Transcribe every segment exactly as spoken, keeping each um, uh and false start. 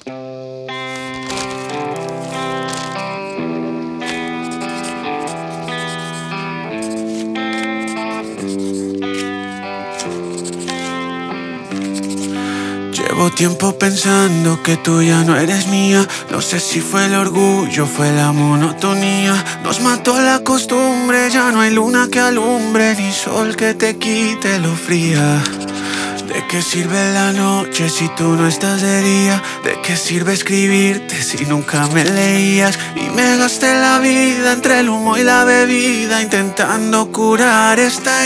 Llevo tiempo pensando que tú ya no eres mía. No sé si fue el orgullo, fue la monotonía. Nos mató la costumbre, ya no hay luna que alumbre, ni sol que te quite lo fría. ¿De qué sirve la noche si tú no estás de día? ¿De qué sirve escribirte si nunca me leías? Y me gasté la vida entre el humo y la bebida, intentando curar esta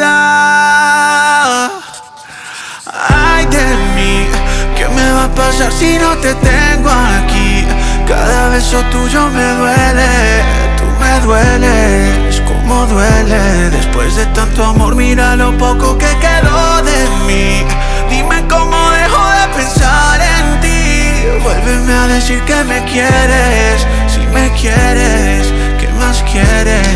herida. Ay de mí, ¿qué me va a pasar si no te tengo aquí? Cada beso tuyo me duele, tú me dueles, como duele. Después de tanto amor, mira lo poco que quedó de mí. Dime cómo dejo de pensar en ti. Vuélveme a decir que me quieres, si me quieres, ¿qué más quieres?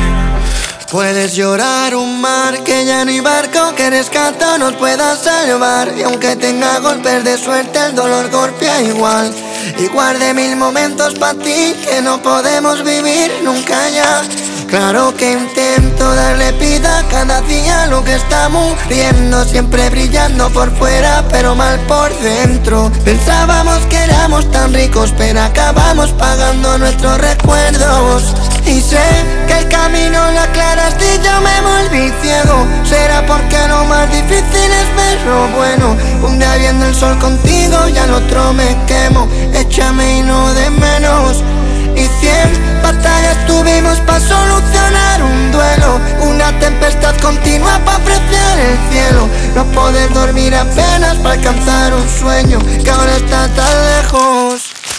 Puedes llorar un mar que ya no hay barco que rescata o nos pueda salvar. Y aunque tenga golpes de suerte, el dolor golpea igual. Y guardé mil momentos para ti que no podemos vivir nunca ya. Claro que intento darle vida a cada día lo que está muriendo, siempre brillando por fuera pero mal por dentro. Pensábamos que éramos tan ricos pero acabamos pagando nuestros recuerdos. Y sé que el camino lo aclaraste y yo me volví ciego. Será porque lo más difícil es ver lo bueno. Un día viendo el sol contigo y al otro me quemo. Échame y no de menos. Y cien batallas tuvimos para solucionar un duelo. Una tempestad continua para apreciar el cielo. No poder dormir apenas para alcanzar un sueño que ahora está tan lejos.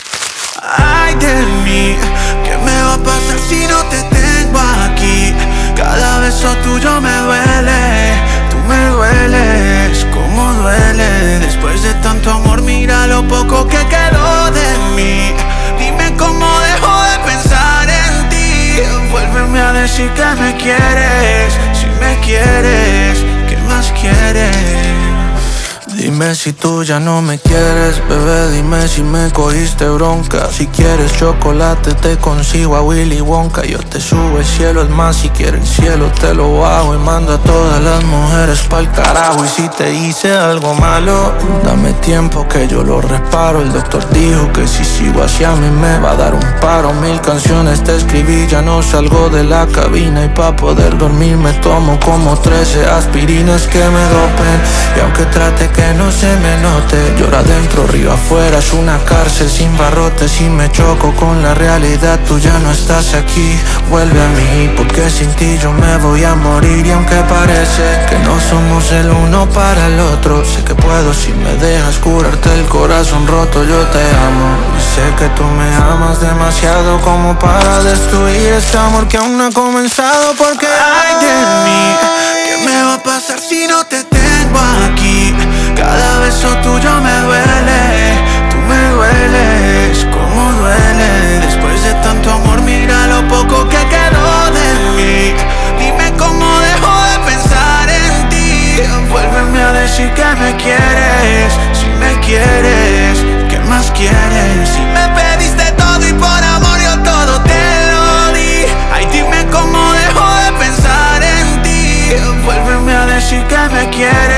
Ay de mí, ¿qué me va a pasar si no te tengo aquí? Cada beso tuyo me duele, tú me dueles, como duele. Después de tanto amor, mira lo poco que quedó de mí. Dime cómo dejo de pensar en ti. Vuélveme a decir que me quieres, si me quieres, ¿qué más quieres? Dime si tú ya no me quieres, bebé, dime si me cogiste bronca. Si quieres chocolate te consigo a Willy Wonka. Yo te subo el cielo, es más, si quieres el cielo te lo bajo. Y mando a todas las mujeres pa'l carajo. Y si te hice algo malo, dame tiempo que yo lo reparo. El doctor dijo que si sigo así a mí me va a dar un paro. Mil canciones te escribí, ya no salgo de la cabina. Y pa' poder dormir me tomo como trece aspirinas que me dopen. Y aunque trate que no se me note, llora adentro, río afuera, es una cárcel sin barrotes. Y me choco con la realidad, tú ya no estás aquí. Vuelve a mí, porque sin ti yo me voy a morir. Y aunque parece que no somos el uno para el otro, sé que puedo si me dejas curarte el corazón roto. Yo te amo y sé que tú me amas demasiado como para destruir este amor que aún no ha comenzado. Porque ay de mí, ¿qué me va a pasar si no te tengo aquí? Cada beso tuyo me duele, tú me dueles, como duele. Después de tanto amor, mira lo poco que quedó de mí. Dime cómo dejo de pensar en ti. Vuélveme a decir que me quieres, si me quieres, ¿qué más quieres? Si me pediste todo y por amor yo todo te lo di. Ay, dime cómo dejo de pensar en ti. Vuélveme a decir que me quieres.